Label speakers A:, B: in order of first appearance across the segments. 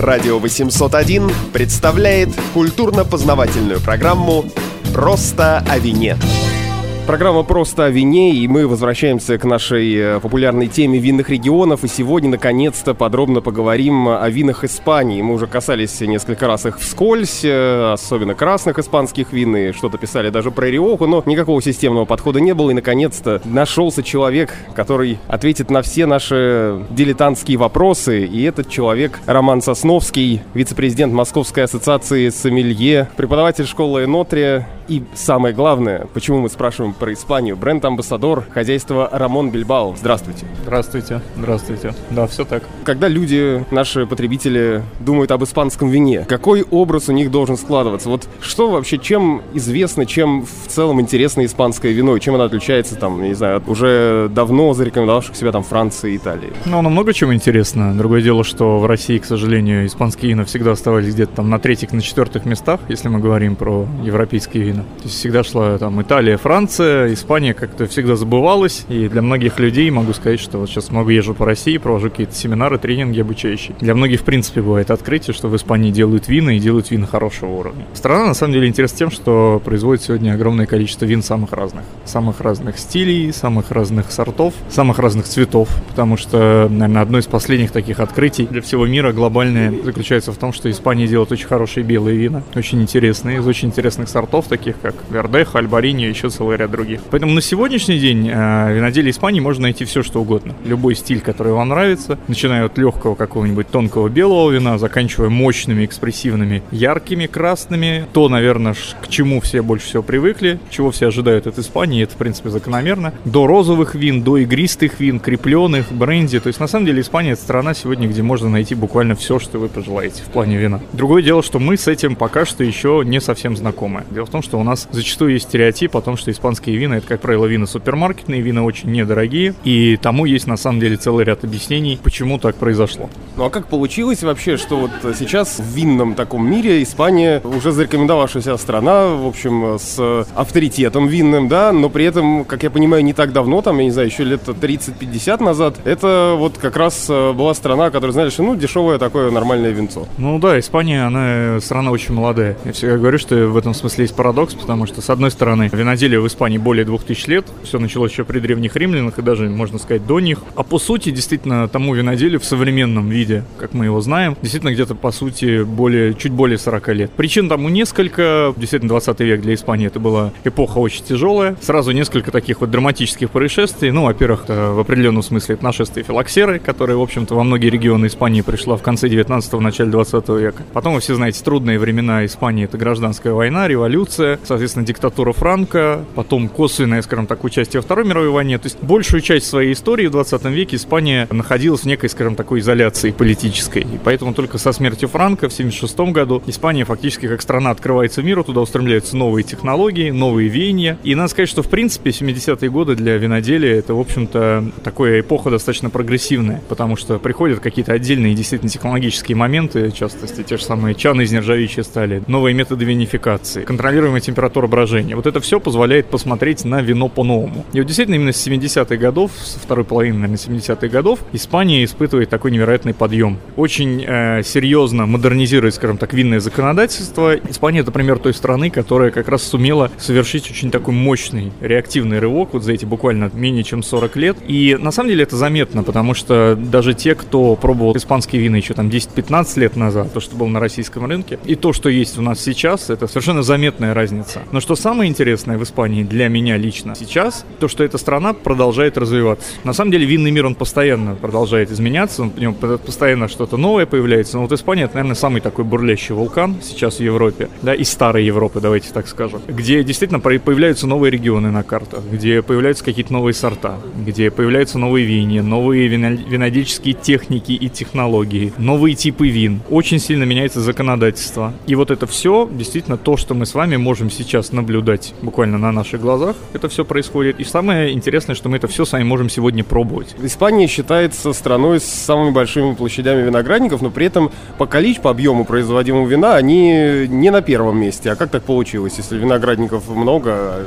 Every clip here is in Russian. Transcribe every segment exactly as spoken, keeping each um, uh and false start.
A: Радио восемьсот один представляет культурно-познавательную программу «Просто о вине». Программа «Просто о вине», и мы возвращаемся к нашей популярной теме винных регионов. И сегодня, наконец-то, подробно поговорим о винах Испании. Мы уже касались несколько раз их вскользь, особенно красных испанских вин, и что-то писали даже про Риоху, но никакого системного подхода не было. И, наконец-то, нашелся человек, который ответит на все наши дилетантские вопросы. И этот человек Роман Сосновский, вице-президент Московской ассоциации сомелье, преподаватель школы Энотри. И самое главное, почему мы спрашиваем про Испанию, бренд-амбассадор хозяйства Рамон Бильбао. Здравствуйте.
B: Здравствуйте. Здравствуйте. Да, все так.
A: Когда люди, наши потребители, думают об испанском вине, какой образ у них должен складываться? Вот что вообще, чем известно, чем в целом интересно испанское вино, и чем оно отличается, там, не знаю, от уже давно зарекомендовавших себя там Франции и Италии?
B: Ну, оно много чем интересно. Другое дело, что в России, к сожалению, испанские вина всегда оставались где-то там на третьих, на четвертых местах, если мы говорим про европейские вина. То есть всегда шла там Италия, Франция, Испания как-то всегда забывалась. И для многих людей могу сказать, что вот сейчас много езжу по России, провожу какие-то семинары, тренинги обучающие. Для многих, в принципе, бывает открытие, что в Испании делают вина и делают вина хорошего уровня. Страна, на самом деле, интересна тем, что производит сегодня огромное количество вин самых разных. Самых разных стилей, самых разных сортов, самых разных цветов. Потому что, наверное, одно из последних таких открытий для всего мира глобальное заключается в том, что Испания делает очень хорошие белые вина, очень интересные, из очень интересных сортов, таких как Вердеха, Альбариньо и еще целый ряд других. Поэтому на сегодняшний день э, виноделие Испании можно найти все, что угодно. Любой стиль, который вам нравится, начиная от легкого какого-нибудь тонкого белого вина, заканчивая мощными, экспрессивными, яркими красными. То, наверное, к чему все больше всего привыкли, чего все ожидают от Испании, это, в принципе, закономерно. До розовых вин, до игристых вин, крепленых, бренди. То есть, на самом деле, Испания — это страна сегодня, где можно найти буквально все, что вы пожелаете в плане вина. Другое дело, что мы с этим пока что еще не совсем знакомы. Дело в том, что у нас зачастую есть стереотип о том, что испанские вина — это, как правило, вина супермаркетные, вина очень недорогие, и тому есть, на самом деле, целый ряд объяснений, почему так произошло.
A: Ну а как получилось вообще, что вот сейчас в винном таком мире Испания уже зарекомендовавшаяся страна, в общем, с авторитетом винным, да, но при этом, как я понимаю, не так давно, там, я не знаю, еще лет тридцать-пятьдесят назад, это вот как раз была страна, которая, знаешь, ну, дешевое такое нормальное винцо.
B: Ну да, Испания, она страна очень молодая. Я всегда говорю, что в этом смысле есть парадокс, потому что, с одной стороны, виноделие в Испании более двух тысяч лет, все началось еще при древних римлянах и даже, можно сказать, до них. А по сути, действительно, тому виноделию в современном виде, как мы его знаем, действительно где-то, по сути, более, чуть более сорок лет. Причин тому несколько. Действительно, двадцатый век для Испании это была эпоха очень тяжелая. Сразу несколько таких вот драматических происшествий. Ну, во-первых, в определенном смысле это нашествие филоксеры, которая, в общем-то, во многие регионы Испании пришла в конце девятнадцатого, в начале двадцатого века. Потом, вы все знаете, трудные времена Испании — это гражданская война, революция, соответственно, диктатура Франко, потом косвенное, скажем так, участие во Второй мировой войне. То есть большую часть своей истории в двадцатом веке Испания находилась в некой, скажем, такой изоляции политической. И поэтому только со смертью Франко в семьдесят шестом году Испания фактически как страна открывается миру, туда устремляются новые технологии, новые веяния. И надо сказать, что в принципе семидесятые годы для виноделия это, в общем-то, такая эпоха достаточно прогрессивная, потому что приходят какие-то отдельные действительно технологические моменты, в частности, те же самые чаны из нержавеющей стали, новые методы винификации, контролируемая температура брожения. Вот это все позволяет посмотреть на вино по-новому. И вот действительно именно с семидесятых годов, со второй половины, наверное, семидесятых годов, Испания испытывает такой невероятный подъем. Очень э, серьезно модернизирует, скажем так, винное законодательство. Испания — это пример той страны, которая как раз сумела совершить очень такой мощный реактивный рывок вот за эти буквально менее чем сорок лет. И на самом деле это заметно, потому что даже те, кто пробовал испанские вина еще там десять-пятнадцать лет назад, то, что было на российском рынке, и то, что есть у нас сейчас, это совершенно заметная разница. Но что самое интересное в Испании для меня лично сейчас, то, что эта страна продолжает развиваться. На самом деле винный мир, он постоянно продолжает изменяться, в нем постоянно что-то новое появляется. Но вот Испания — это, наверное, самый такой бурлящий вулкан сейчас в Европе, да, из старой Европы, давайте так скажем, где действительно появляются новые регионы на картах, где появляются какие-то новые сорта, где появляются новые винья, новые винодельческие техники и технологии, новые типы вин. Очень сильно меняется законодательство. И вот это все действительно то, что мы с вами можем сейчас наблюдать буквально на наших глазах. Это все происходит. И самое интересное, что мы это все сами можем сегодня пробовать.
A: Испания считается страной с самыми большими площадями виноградников, но при этом по количеству, по объему производимого вина они не на первом месте. А как так получилось, если виноградников много?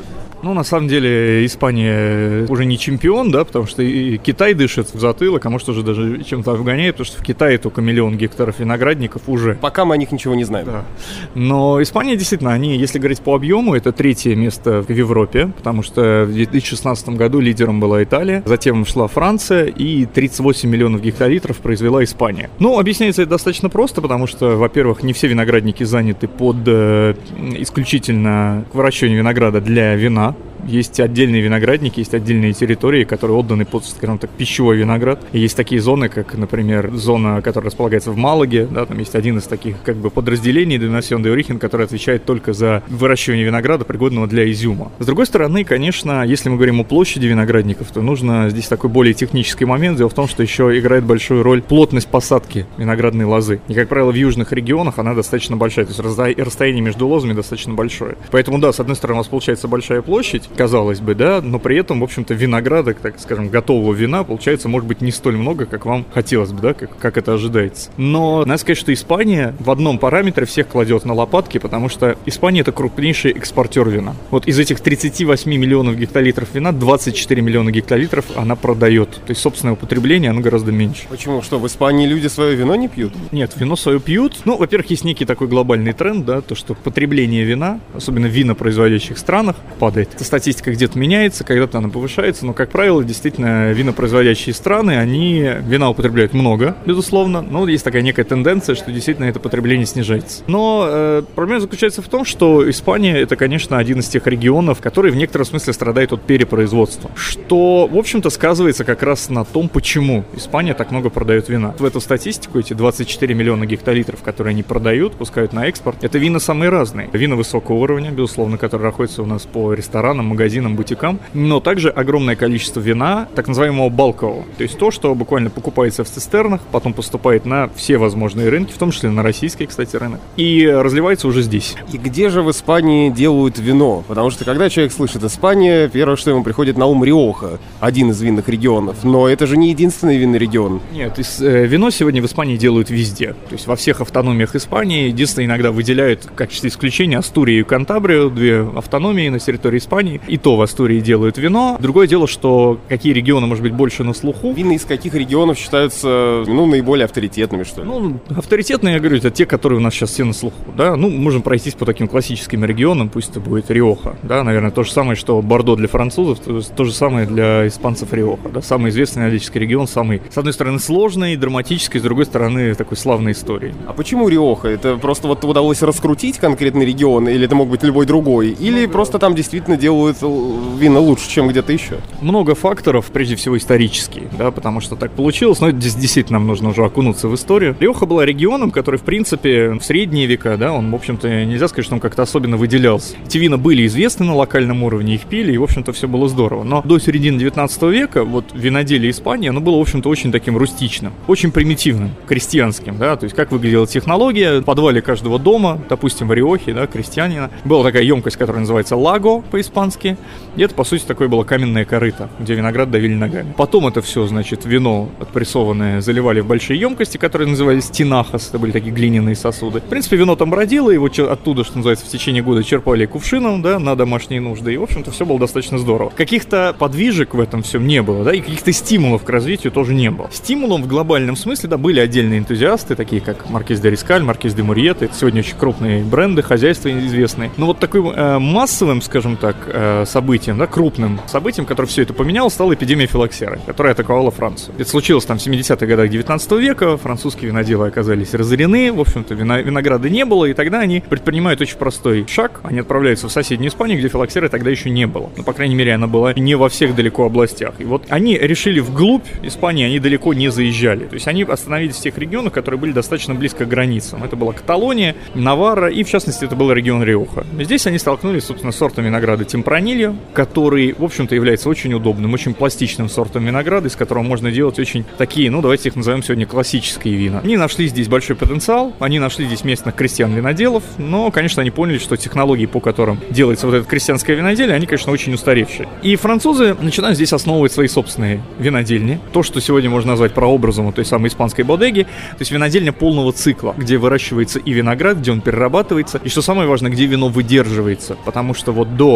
B: Ну, на самом деле, Испания уже не чемпион, да, потому что и Китай дышит в затылок, а может уже даже чем-то обгоняет, потому что в Китае только миллион гектаров виноградников уже.
A: Пока мы о них ничего не знаем.
B: Да. Но Испания действительно, они, если говорить по объему, это третье место в Европе, потому что в две тысячи шестнадцатом году лидером была Италия, затем шла Франция, и тридцать восемь миллионов гектолитров произвела Испания. Ну, объясняется это достаточно просто, потому что, во-первых, не все виноградники заняты под э, исключительно к выращиванию винограда для вина. Есть отдельные виноградники, есть отдельные территории, которые отданы под, скажем так, пищевой виноград. И есть такие зоны, как, например, зона, которая располагается в Малаге, да, там есть один из таких, как бы, подразделений Денасьон де Орихен, который отвечает только за выращивание винограда, пригодного для изюма. С другой стороны, конечно, если мы говорим о площади виноградников, то нужно здесь такой более технический момент. Дело в том, что еще играет большую роль плотность посадки виноградной лозы. И, как правило, в южных регионах она достаточно большая, то есть расстояние между лозами достаточно большое. Поэтому, да, с одной стороны, у нас получается большая площадь, казалось бы, да, но при этом, в общем-то, винограда, так скажем, готового вина, получается, может быть, не столь много, как вам хотелось бы, да, как, как это ожидается. Но надо сказать, что Испания в одном параметре всех кладет на лопатки, потому что Испания — это крупнейший экспортер вина. Вот из этих тридцати восьми миллионов гектолитров вина двадцать четыре миллиона гектолитров она продает. То есть собственное употребление, оно гораздо меньше.
A: Почему? Что, в Испании люди свое вино не пьют?
B: Нет, вино свое пьют. Ну, во-первых, есть некий такой глобальный тренд, да, то, что потребление вина, особенно в винопроизводящих странах, падает. Это статистика где-то меняется, когда-то она повышается, но, как правило, действительно, винопроизводящие страны, они вина употребляют много, безусловно, но есть такая некая тенденция, что действительно это потребление снижается. Но э, проблема заключается в том, что Испания — это, конечно, один из тех регионов, который в некотором смысле страдает от перепроизводства, что, в общем-то, сказывается как раз на том, почему Испания так много продает вина. В эту статистику, эти двадцать четыре миллиона гектолитров, которые они продают, пускают на экспорт, это вина самые разные. Вина высокого уровня, безусловно, которые находятся у нас по ресторанам, магазинам, бутикам, но также огромное количество вина, так называемого балкового, то есть то, что буквально покупается в цистернах, потом поступает на все возможные рынки, в том числе на российский, кстати, рынок, и разливается уже здесь.
A: И где же в Испании делают вино? Потому что когда человек слышит Испания, первое, что ему приходит на ум, Риоха, один из винных регионов, но это же не единственный винный регион.
B: Нет, из, э, вино сегодня в Испании делают везде, то есть во всех автономиях Испании. Единственное, иногда выделяют в качестве исключения Астурию и Кантабрию, две автономии на территории Испании, и то в Астурии делают вино. Другое дело, что какие регионы, может быть, больше на слуху.
A: Вины из каких регионов считаются, ну, наиболее авторитетными, что ли?
B: Ну, авторитетные, я говорю, это те, которые у нас сейчас все на слуху, да. Ну, можем пройтись по таким классическим регионам, пусть это будет Риоха, да, наверное, то же самое, что Бордо для французов, то, то же самое для испанцев Риоха, да, самый известный аналитический регион, самый, с одной стороны, сложный, драматический, с другой стороны, такой славной историей.
A: А почему Риоха? Это просто вот удалось раскрутить конкретный регион, или это мог быть любой другой, или ну, просто там действительно делают вина лучше, чем где-то еще?
B: Много факторов, прежде всего исторические, да, потому что так получилось, но здесь действительно нам нужно уже окунуться в историю. Риоха была регионом, который, в принципе, в средние века, да, он, в общем-то, нельзя сказать, что он как-то особенно выделялся. Эти вина были известны на локальном уровне, их пили, и, в общем-то, все было здорово. Но до середины девятнадцатого века вот виноделие Испании, оно было, в общем-то, очень таким рустичным, очень примитивным, крестьянским, да, то есть как выглядела технология. В подвале каждого дома, допустим, в Риохе, да, крестьянина, была такая емкость, которая называется лаго по-испански, и это, по сути, такое было каменное корыто, где виноград давили ногами. Потом это все, значит, вино отпрессованное заливали в большие емкости, которые назывались тинахас, это были такие глиняные сосуды. В принципе, вино там бродило, его оттуда, что называется, в течение года черпали кувшином, да, на домашние нужды, и, в общем-то, все было достаточно здорово. Каких-то подвижек в этом всем не было, да, и каких-то стимулов к развитию тоже не было. Стимулом в глобальном смысле, да, были отдельные энтузиасты, такие как Маркиз де Рискаль, Маркиз де Мурьета, это сегодня очень крупные бренды, хозяйства известные. Но вот таким э, массовым, скажем так, э, событием, да, крупным событием, которое все это поменяло, стала эпидемия филоксеры, которая атаковала Францию. Это случилось там в семидесятых годах девятнадцатого века, французские виноделы оказались разорены, в общем-то, вино, винограда не было, и тогда они предпринимают очень простой шаг, они отправляются в соседнюю Испанию, где филоксеры тогда еще не было. Ну, по крайней мере, она была не во всех далеко областях. И вот они решили вглубь Испании, они далеко не заезжали. То есть они остановились в тех регионах, которые были достаточно близко к границам. Это была Каталония, Наварра и, в частности, это был регион Риоха. Здесь они столкнулись, собственно, с сортом винограда Темпранильо, который, в общем-то, является очень удобным, очень пластичным сортом винограда, из которого можно делать очень такие, ну, давайте их назовем сегодня классические вина. Они нашли здесь большой потенциал, они нашли здесь местных крестьян-виноделов, но, конечно, они поняли, что технологии, по которым делается вот это крестьянское виноделие, они, конечно, очень устаревшие. И французы начинают здесь основывать свои собственные винодельни. То, что сегодня можно назвать прообразом той самой испанской бодеги, то есть винодельня полного цикла, где выращивается и виноград, где он перерабатывается, и, что самое важное, где вино выдерживается, потому что вот до вот этого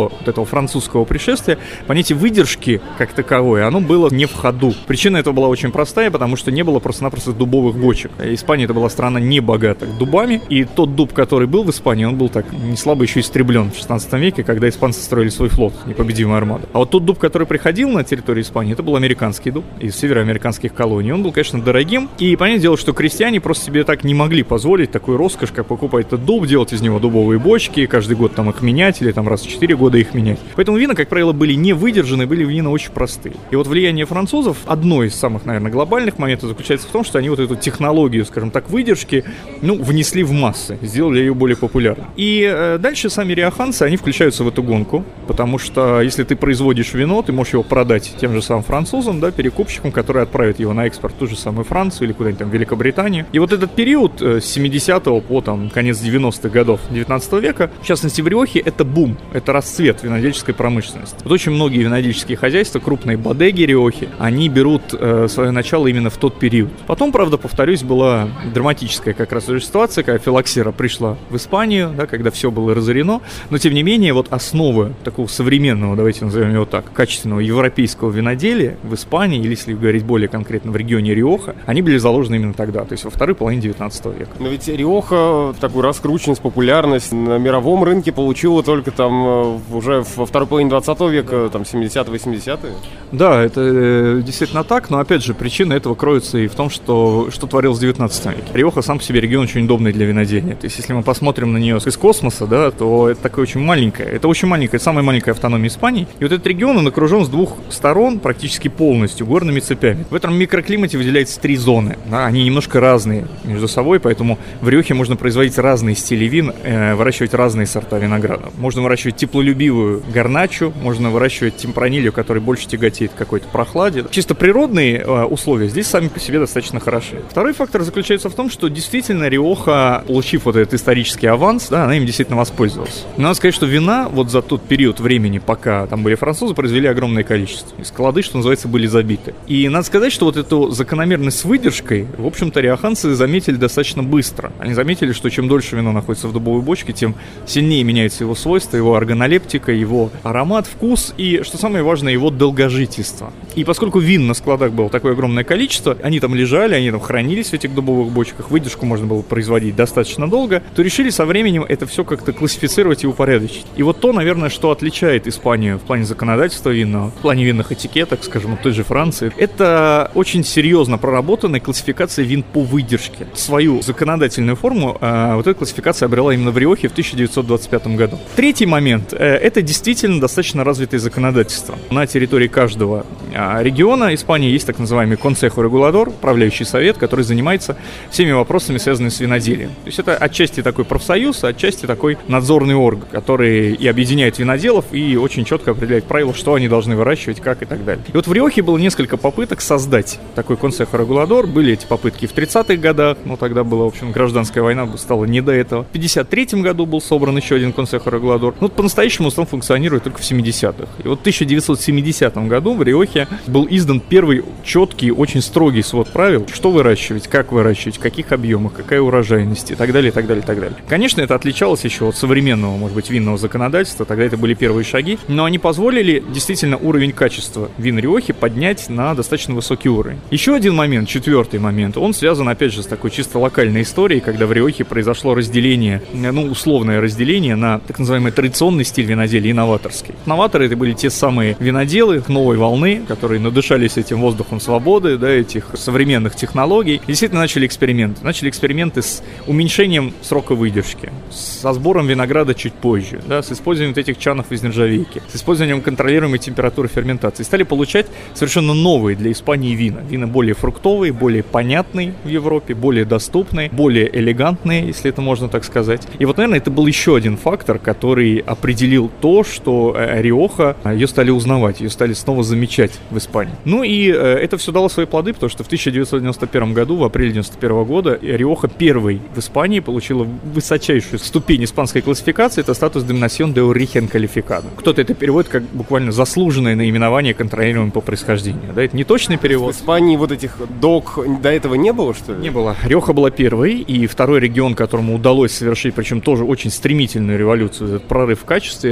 B: французского пришествия, понятие выдержки как таковое, оно было не в ходу. Причина этого была очень простая, потому что не было просто-напросто дубовых бочек. Испания это была страна не богата дубами, и тот дуб, который был в Испании, он был так не слабо еще истреблен в шестнадцатом веке, когда испанцы строили свой флот, непобедимая армада. А вот тот дуб, который приходил на территорию Испании, это был американский дуб из североамериканских колоний. Он был, конечно, дорогим, и понятное дело, что крестьяне просто себе так не могли позволить такую роскошь, как покупать этот дуб, делать из него дубовые бочки, каждый год там их менять, или там раз в четыре года их менять. Поэтому вина, как правило, были не выдержаны, были вина очень простые. И вот влияние французов, одно из самых, наверное, глобальных моментов заключается в том, что они вот эту технологию, скажем так, выдержки, ну, внесли в массы, сделали ее более популярной. И э, дальше сами риоханцы, они включаются в эту гонку, потому что если ты производишь вино, ты можешь его продать тем же самым французам, да, перекупщикам, которые отправят его на экспорт в ту же самую Францию или куда-нибудь там в Великобританию. И вот этот период э, с семидесятого по там конец девяностых годов девятнадцатого века, в частности в Риохе, это бум, это расцвет винодельческой промышленности. Вот очень многие винодельческие хозяйства, крупные бодеги Риохи, они берут э, свое начало именно в тот период. Потом, правда, повторюсь, была драматическая как раз уже ситуация, когда филоксера пришла в Испанию, да, когда все было разорено, но тем не менее вот основы такого современного, давайте назовем его так, качественного европейского виноделия в Испании, или если говорить более конкретно в регионе Риоха, они были заложены именно тогда, то есть во второй половине девятнадцатого века.
A: Но ведь Риоха такую раскрученность, популярность на мировом рынке получила только там уже во второй половине двадцатого века, там семидесятые, восьмидесятые.
B: Да, это э, действительно так, но опять же причина этого кроется и в том, что, что творилось в девятнадцатом веке. Риоха сам по себе регион очень удобный для виноделия. То есть если мы посмотрим на нее из космоса, да, то это такое очень маленькое. Это очень маленькая, это самая маленькая автономия Испании. И вот этот регион, он окружен с двух сторон практически полностью горными цепями. В этом микроклимате выделяется три зоны. Да, они немножко разные между собой, поэтому в Риохе можно производить разные стили вин, э, выращивать разные сорта винограда. Можно выращивать теплолюбивую гарначу, можно выращивать темпранилью, который больше тяготеет к какой-то прохладе. Чисто природные э, условия здесь сами по себе достаточно хороши. Второй фактор заключается в том, что действительно Риоха, получив вот этот исторический аванс, да, она им действительно воспользовалась. Но надо сказать, что вина вот за тот период времени, пока там были французы, произвели огромное количество. И склады, что называется, были забиты. И надо сказать, что вот эту закономерность с выдержкой, в общем-то, риоханцы заметили достаточно быстро. Они заметили, что чем дольше вино находится в дубовой бочке, тем сильнее меняются его свойства, его органолептика, его аромат, вкус и, что самое важное, его долгожительство. И поскольку вин на складах было такое огромное количество, они там лежали, они там хранились в этих дубовых бочках, выдержку можно было производить достаточно долго, то решили со временем это все как-то классифицировать и упорядочить. И вот то, наверное, что отличает Испанию в плане законодательства винного, в плане винных этикеток, скажем, от той же Франции, это очень серьезно проработанная классификация вин по выдержке. Свою законодательную форму э, вот эта классификация обрела именно в Риохе в тысяча девятьсот двадцать пятом году. Третий момент э, – это действительно достаточно развитое законодательство. На территории каждого э, региона Испании есть так называемый Консехо Регуладор, управляющий совет, который занимается всеми вопросами, связанными с виноделием. То есть это отчасти такой профсоюз, отчасти такой надзорный орган, который и объединяет виноделов, и очень четко определяет правила, что они должны выращивать, как и так далее. И вот в Риохе было несколько попыток создать такой Консехо Регуладор. Были эти попытки в тридцатых годах, но тогда была, в общем, гражданская война, стало не до этого. В пятьдесят третьем году был собран еще один Консехо Регуладор. Но по-настоящему он функционирует только в семидесятых. И вот в тысяча девятьсот семидесятом году в Риохе был издан первый четкий, очень строгий свод правил, что выращивать, как выращивать, в каких объемах, какая урожайность и так далее, и так далее, и так далее. Конечно, это отличалось еще от современного, может быть, винного законодательства, тогда это были первые шаги, но они позволили действительно уровень качества вин Риохи поднять на достаточно высокий уровень. Еще один момент, четвертый момент, он связан, опять же, с такой чисто локальной историей, когда в Риохе произошло разделение, ну, условное разделение на так называемый традиционный стиль виноделия и новаторский. Новаторы — это были те самые виноделы новой волны, которые надышались этим воздухом свободы, да, этих современных технологий, и действительно начали эксперименты. Начали эксперименты с уменьшением срока выдержки, со сбором винограда чуть позже, да, с использованием вот этих чанов из нержавейки, с использованием контролируемой температуры ферментации. Стали получать совершенно новые для Испании вина. Вина более фруктовые, более понятные в Европе, более доступные, более элегантные, если это можно так сказать. И вот, наверное, это был еще один фактор, который определил то, что Риоха, ее стали узнавать, ее стали снова замечать в Испании. Ну и это все дало свои плоды, потому что в тысяча девятьсот девяносто первом году, в апреле девяносто первого года, Риоха первой в Испании получила высочайшую ступень испанской классификации, это статус Denominación de Origen Calificado. Кто-то это переводит как буквально заслуженное наименование, контролируемое по происхождению. Да, это не точный перевод.
A: В Испании вот этих дог до этого не было, что ли?
B: Не было. Риоха была первой, и второй регион, которому удалось совершить, причем тоже очень стремительную революцию, этот прорыв в качестве, это был регион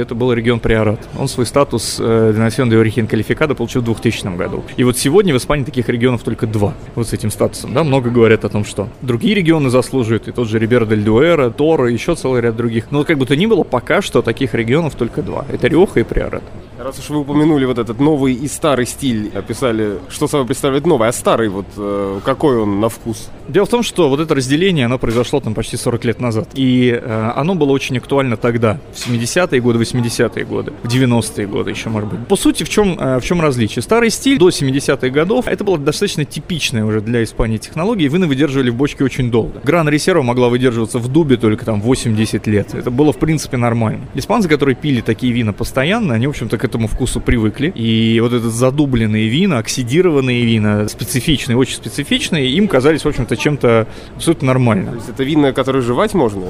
B: регион Приорат. Он свой статус э, Denominación de Origen Calificada получил в двухтысячном году. И вот сегодня в Испании таких регионов только два, вот с этим статусом, да, много говорят о том, что другие регионы заслуживают, и тот же Рибера дель Дуэро, Торо, еще целый ряд других. Но как бы то ни было, пока что таких регионов только два. Это Риоха и Приорат.
A: Раз уж вы упомянули вот этот новый и старый стиль, описали, что собой представляет новый, а старый вот э, какой он на вкус?
B: Дело в том, что вот это разделение, оно произошло там почти сорок лет назад. И э, оно было очень актуально тогда, в семидесятые годы, восьмидесятые годы, в девяностые годы еще, может быть. По сути, в чем, э, в чем различие? Старый стиль до семидесятых годов, это была достаточно типичная уже для Испании технология, и вина выдерживали в бочке очень долго. Грана Ресерва могла выдерживаться в дубе только там восемь-десять лет. Это было, в принципе, нормально. Испанцы, которые пили такие вина постоянно, они, в общем-то, к этому вкусу привыкли. И вот этот задубленные вина, оксидированные вина, специфичные, очень специфичные, им казались, в общем-то, чем-то абсолютно нормальным.
A: То есть это вина, которые жевать можно?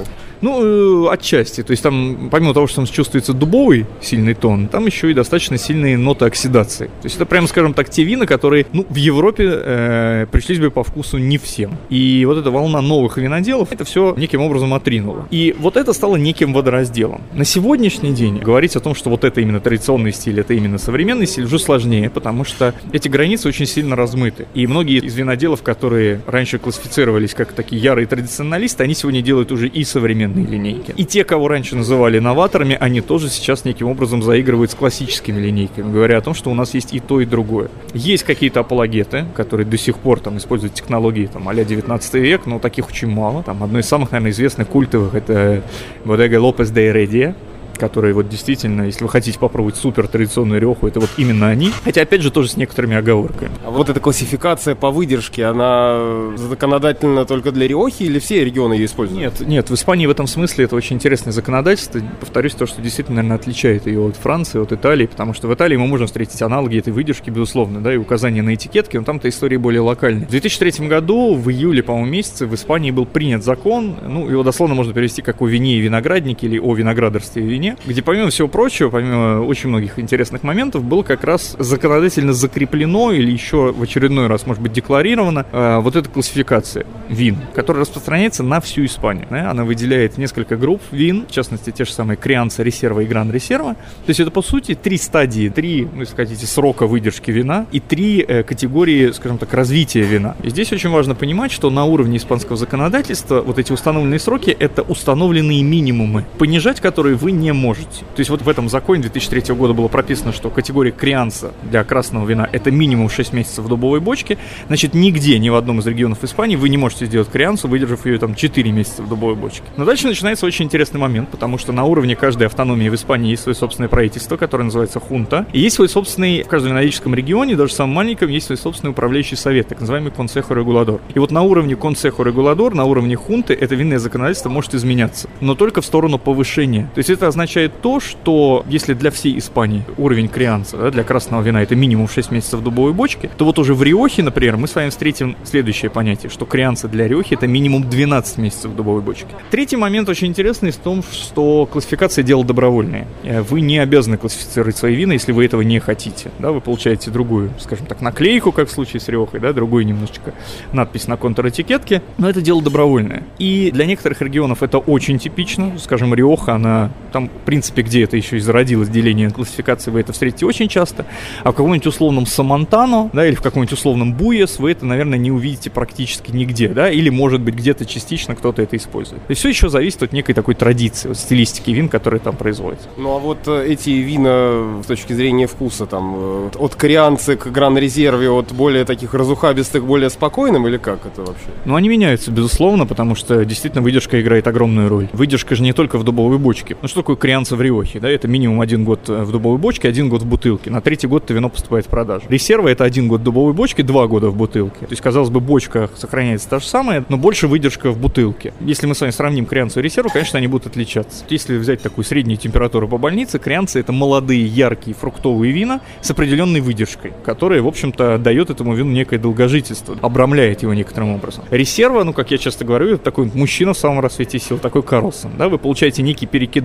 B: Ну, э, отчасти. То есть там, помимо того, что там чувствуется дубовый сильный тон, там еще и достаточно сильные ноты оксидации. То есть это, прямо скажем так, те вина, которые, ну, в Европе э, пришлись бы по вкусу не всем. И вот эта волна новых виноделов, это все неким образом отринуло. И вот это стало неким водоразделом. На сегодняшний день говорить о том, что вот это именно традиционный стиль, это именно современный стиль, уже сложнее, потому что эти границы очень сильно размыты. И многие из виноделов, которые раньше классифицировались как такие ярые традиционалисты, они сегодня делают уже и современные линейки. И те, кого раньше называли новаторами, они тоже сейчас неким образом заигрывают с классическими линейками, говоря о том, что у нас есть и то, и другое. Есть какие-то апологеты, которые до сих пор там используют технологии там, а-ля девятнадцатый век, но таких очень мало. Там одно из самых, наверное, известных культовых — это Bodega López de Heredia, которые вот действительно, если вы хотите попробовать супер традиционную рёху, это вот именно они. Хотя, опять же, тоже с некоторыми оговорками.
A: А вот эта классификация по выдержке, она законодательна только для рёхи или все регионы ее используют?
B: Нет, нет, в Испании в этом смысле это очень интересное законодательство. Повторюсь, то, что действительно, наверное, отличает ее от Франции, от Италии, потому что в Италии мы можем встретить аналоги этой выдержки, безусловно, да, и указания на этикетке, но там-то истории более локальные. В две тысячи третьем году, в июле, по-моему, месяце, в Испании был принят закон, ну, его дословно можно перевести как о вине и винограднике или о виноградарстве и вине, где, помимо всего прочего, помимо очень многих интересных моментов, было как раз законодательно закреплено или еще в очередной раз, может быть, декларировано э, вот эта классификация вин, которая распространяется на всю Испанию. Да? Она выделяет несколько групп вин, в частности, те же самые Крианца, Ресерва и Гран Ресерва. То есть это, по сути, три стадии, три, ну, если хотите, срока выдержки вина и три э, категории, скажем так, развития вина. И здесь очень важно понимать, что на уровне испанского законодательства вот эти установленные сроки — это установленные минимумы, понижать которые вы не можете. То есть вот в этом законе две тысячи третьего года было прописано, что категория Крианца для красного вина — это минимум шесть месяцев в дубовой бочке. Значит, нигде, ни в одном из регионов Испании вы не можете сделать Крианцу, выдержав ее там четыре месяца в дубовой бочке. Но дальше начинается очень интересный момент, потому что на уровне каждой автономии в Испании есть свое собственное правительство, которое называется хунта, и есть свой собственный, в каждом винодельческом регионе, даже самом маленьком, есть свой собственный управляющий совет, так называемый Consejo Regulador. И вот на уровне Consejo Regulador, на уровне хунты, это винное законодательство может изменяться, но только в сторону повышения. То есть это означает то, что если для всей Испании уровень Крианца, да, для красного вина, это минимум шесть месяцев в дубовой бочке, то вот уже в Риохе, например, мы с вами встретим следующее понятие, что Крианца для Риохи — это минимум двенадцать месяцев в дубовой бочке. Третий момент очень интересный в том, что классификация — дело добровольное. Вы не обязаны классифицировать свои вина, если вы этого не хотите. Да, вы получаете другую, скажем так, наклейку, как в случае с Риохой, да, другую немножечко надпись на контр-этикетке, но это дело добровольное. И для некоторых регионов это очень типично. Скажем, Риоха, она там, в принципе, где это еще и зародилось деление классификации, вы это встретите очень часто, а в каком-нибудь условном Самонтано, да, или в каком-нибудь условном Буэс вы это, наверное, не увидите практически нигде, да, или, может быть, где-то частично кто-то это использует. И все еще зависит от некой такой традиции, от стилистики вин, которые там производятся.
A: Ну, а вот эти вина с точки зрения вкуса, там, от Крианцы к Гран-Резерве, от более таких разухабистых, более спокойным, или как это вообще?
B: Ну, они меняются, безусловно, потому что действительно выдержка играет огромную роль. Выдержка же не только в дубовой бочке. Ну, что такое Крианца в Риохе, да, это минимум один год в дубовой бочке, один год в бутылке. На третий год это вино поступает в продажу. Ресерва — это один год в дубовой бочке, два года в бутылке. То есть, казалось бы, бочка сохраняется та же самая, но больше выдержка в бутылке. Если мы с вами сравним Крианцу и Ресерву, конечно, они будут отличаться. Если взять такую среднюю температуру по больнице, Крианцы — это молодые, яркие, фруктовые вина с определенной выдержкой, которая, в общем-то, дает этому вину некое долгожительство, обрамляет его некоторым образом. Ресерва, ну, как я часто говорю, это такой мужчина в самом рассвете сил, такой Карлсон, да, вы получаете некий перекидной мостик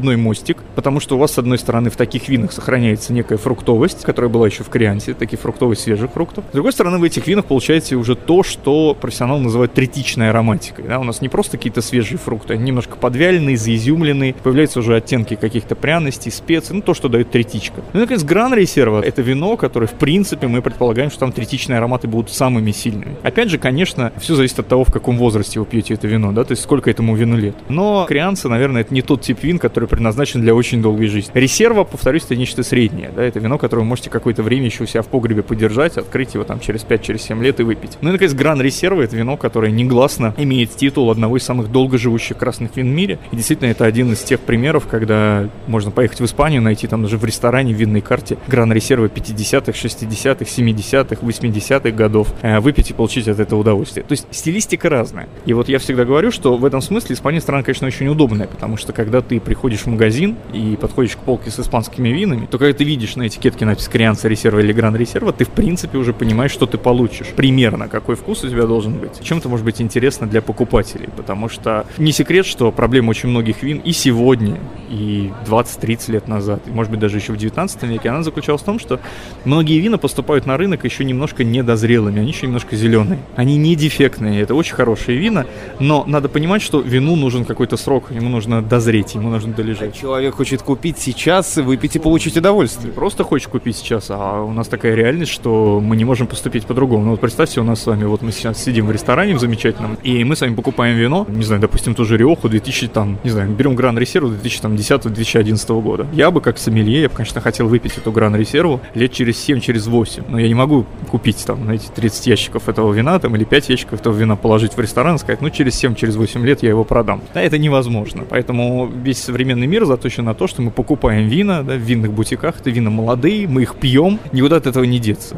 B: мостик, потому что у вас, с одной стороны, в таких винах сохраняется некая фруктовость, которая была еще в криансе, такие фруктовые свежих фруктов. С другой стороны, в этих винах получаете уже то, что профессионалы называют третичной ароматикой. Да? У нас не просто какие-то свежие фрукты, они немножко подвяленные, заизюмленные, появляются уже оттенки каких-то пряностей, специй, ну то, что дает третичка. Ну и, наконец, Гран Ресерва — это вино, которое, в принципе, мы предполагаем, что там третичные ароматы будут самыми сильными. Опять же, конечно, все зависит от того, в каком возрасте вы пьете это вино, да, то есть сколько этому вину лет. Но крианцы, наверное, это не тот тип вин, который предназначен для очень долгой жизни. Ресерва, повторюсь, это нечто среднее, да, это вино, которое вы можете какое-то время еще у себя в погребе подержать, открыть его там через пять-семь лет и выпить. Ну и, наконец, Гран Ресерва — это вино, которое негласно имеет титул одного из самых долгоживущих красных вин в мире. И действительно, это один из тех примеров, когда можно поехать в Испанию, найти там даже в ресторане в винной карте Гран Ресерва пятидесятых, шестидесятых, семидесятых, восьмидесятых годов, выпить и получить от этого удовольствие. То есть стилистика разная. И вот я всегда говорю, что в этом смысле Испания страна, конечно, очень удобная, потому что когда ты приходишь в магазин и подходишь к полке с испанскими винами, то когда ты видишь на этикетке напись Крианца Ресерва или Гран Ресерва, ты в принципе уже понимаешь, что ты получишь. Примерно какой вкус у тебя должен быть. Чем это может быть интересно для покупателей, потому что не секрет, что проблема очень многих вин и сегодня, и двадцать-тридцать лет назад, и может быть даже еще в девятнадцатом веке, она заключалась в том, что многие вина поступают на рынок еще немножко недозрелыми, они еще немножко зеленые. Они не дефектные, это очень хорошие вина, но надо понимать, что вину нужен какой-то срок, ему нужно дозреть, ему нужно долежать.
A: Человек хочет купить сейчас, выпить и получить удовольствие.
B: Не просто хочешь купить сейчас, а у нас такая реальность, что мы не можем поступить по-другому. Ну вот представьте, у нас с вами, вот мы сейчас сидим в ресторане в замечательном, и мы с вами покупаем вино, не знаю, допустим, ту же Риоху две тысячи, там, не знаю, берем Гран Ресерву две тысячи десятого - две тысячи одиннадцатого года. Я бы, как сомелье, я бы, конечно, хотел выпить эту Гран Ресерву лет через семь, через восемь, но я не могу купить там, знаете, тридцать ящиков этого вина, там, или пять ящиков этого вина положить в ресторан и сказать, ну, через семь, через восемь лет я его продам. Да, это невозможно. Поэтому весь современный мир заточен на то, что мы покупаем вина, да, в винных бутиках, это вина молодые, мы их пьем, никуда от этого не деться.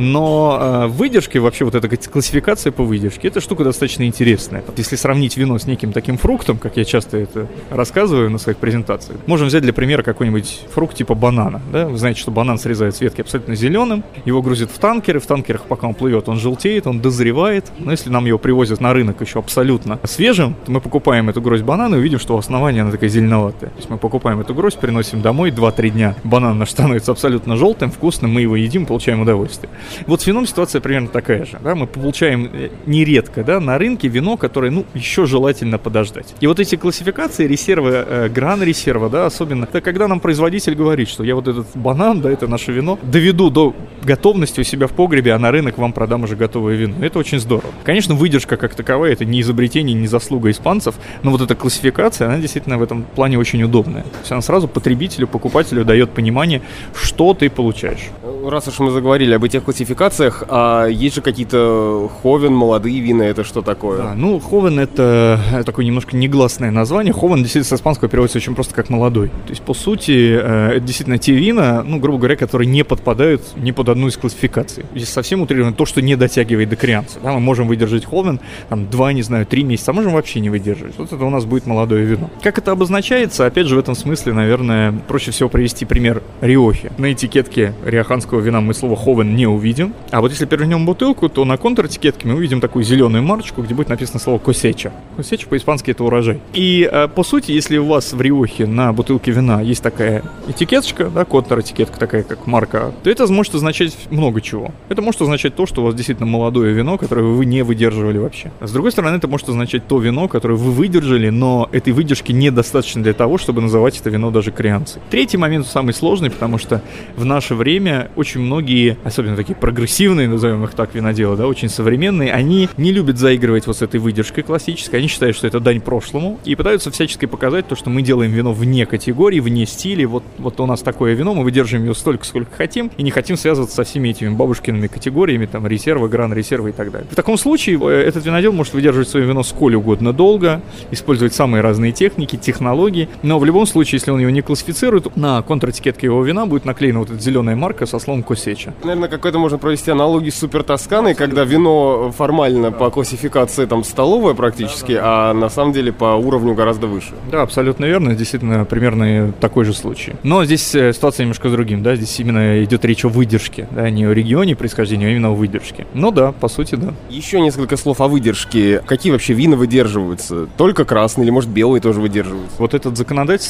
B: Но э, выдержки, вообще вот эта классификация по выдержке, это штука достаточно интересная. Если сравнить вино с неким таким фруктом, как я часто это рассказываю на своих презентациях, можем взять для примера какой-нибудь фрукт типа банана. Да? Вы знаете, что банан срезают с ветки абсолютно зеленым, его грузят в танкеры, в танкерах, пока он плывет, он желтеет, он дозревает. Но если нам его привозят на рынок еще абсолютно свежим, то мы покупаем эту гроздь банана и увидим, что у основания она такая зеленоватая. То есть мы покупаем эту гроздь, приносим домой, два-три дня банан наш становится абсолютно желтым, вкусным, мы его едим, получаем удовольствие. Вот с вином ситуация примерно такая же. Да? Мы получаем нередко, да, на рынке вино, которое, ну, еще желательно подождать. И вот эти классификации Ресерва, э, Гран Ресерва, да, особенно, это когда нам производитель говорит, что я вот этот банан, да, это наше вино, доведу до готовности у себя в погребе, а на рынок вам продам уже готовое вино. Это очень здорово. Конечно, выдержка как таковая, это не изобретение, не заслуга испанцев, но вот эта классификация, она действительно в этом плане очень удобная. То есть она сразу потребителю, покупателю дает понимание, что ты получаешь.
A: Раз уж мы заговорили об этих классификациях, а есть же какие-то Ховен, молодые вина, это что такое?
B: Да, ну, Ховен — это такое немножко негласное название. Ховен действительно с испанского переводится очень просто как молодой. То есть, по сути, это действительно те вина, ну, грубо говоря, которые не подпадают ни под одну из классификаций. Здесь совсем утрировано то, что не дотягивает до крианца. Да, мы можем выдержать Ховен там два, не знаю, три месяца, а можем вообще не выдерживать. Вот это у нас будет молодое вино. Как это обозначается? Опять же, в этом смысле, наверное, проще всего привести пример Риохи. На этикетке риоханского вина мы слово Ховен не увидим. А вот если перевернем бутылку, то на контр-этикетке мы увидим такую зеленую марочку, где будет написано слово косеча. Косеча по-испански — это урожай. И э, по сути, если у вас в Риохе на бутылке вина есть такая этикеточка, да, контр-этикетка такая, как марка, то это может означать много чего. Это может означать то, что у вас действительно молодое вино, которое вы не выдерживали вообще. А с другой стороны, это может означать то вино, которое вы выдержали, но этой выдержки недостаточно для того, чтобы называть это вино даже крианцей. Третий момент самый сложный, потому что в наше время очень многие, особенно такие прогрессивные, назовем их так, виноделы, да, очень современные, они не любят заигрывать вот с этой выдержкой классической, они считают, что это дань прошлому, и пытаются всячески показать то, что мы делаем вино вне категории, вне стиля, вот, вот у нас такое вино, мы выдерживаем его столько, сколько хотим, и не хотим связываться со всеми этими бабушкиными категориями, там, Ресерва, Гран Ресерва и так далее. В таком случае этот винодел может выдерживать свое вино сколь угодно долго, использовать самые разные техники, технологии, но в любом случае, если он его не классифицирует, на контр-этикетке его вина будет наклеена вот эта зеленая марка со словом «Косеча».
A: Наверное, какой-то можно провести аналогию с Супер Тосканой, когда вино формально по классификации там столовое практически, да, да, да. а на самом деле по уровню гораздо выше.
B: Да, абсолютно верно, действительно примерно такой же случай. Но здесь ситуация немножко с другим, да, здесь именно идет речь о выдержке, да, не о регионе происхождения, а именно о выдержке. Ну да, по сути, да.
A: Еще несколько слов о выдержке. Какие вообще вина выдерживаются? Только красные или, может, белые тоже выдерживаются?
B: Вот это законодательство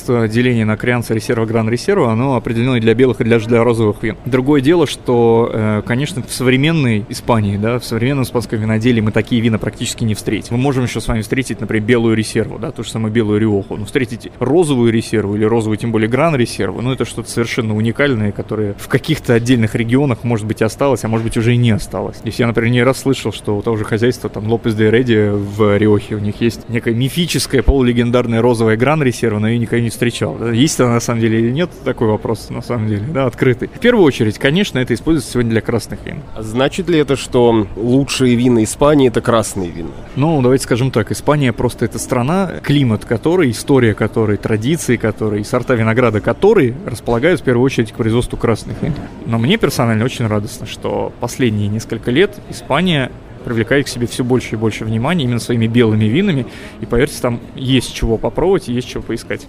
B: единство деления на Крианца, Ресерва, Гран Ресерва, оно определено и для белых, и для, для розовых вин. Другое дело, что, конечно, в современной Испании, да, в современном испанском виноделии мы такие вина практически не встретим. Мы можем еще с вами встретить, например, белую Ресерву, да, ту же самую белую Риоху, но встретить розовую Ресерву или розовую, тем более Гран Ресерву, ну, это что-то совершенно уникальное, которое в каких-то отдельных регионах, может быть, и осталось, а может быть, уже и не осталось. Если я, например, не раз слышал, что у того же хозяйства, там, Лопес де Реди в Риохе, у них есть некая мифическая, полулегендарная розовая Гран Ресерва, но я ее никогда не встречал. Да? Есть она на самом деле или нет, такой вопрос, на самом деле, да, открытый. В первую очередь, конечно, это используется сегодня для красных вин.
A: Значит ли это, что лучшие вина Испании — это красные вина?
B: Ну, давайте скажем так, Испания просто это страна, климат которой, история которой, традиции которой, сорта винограда которой располагают в первую очередь к производству красных вин. Но мне персонально очень радостно, что последние несколько лет Испания привлекает к себе все больше и больше внимания именно своими белыми винами. И поверьте, там есть чего попробовать и есть чего поискать.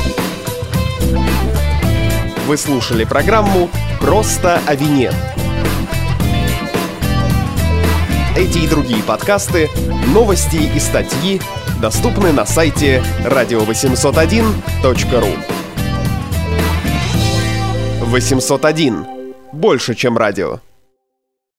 A: Вы слушали программу «Просто о вине». Эти и другие подкасты, новости и статьи доступны на сайте радио восемьсот один точка ру. восемьсот один. Больше, чем радио.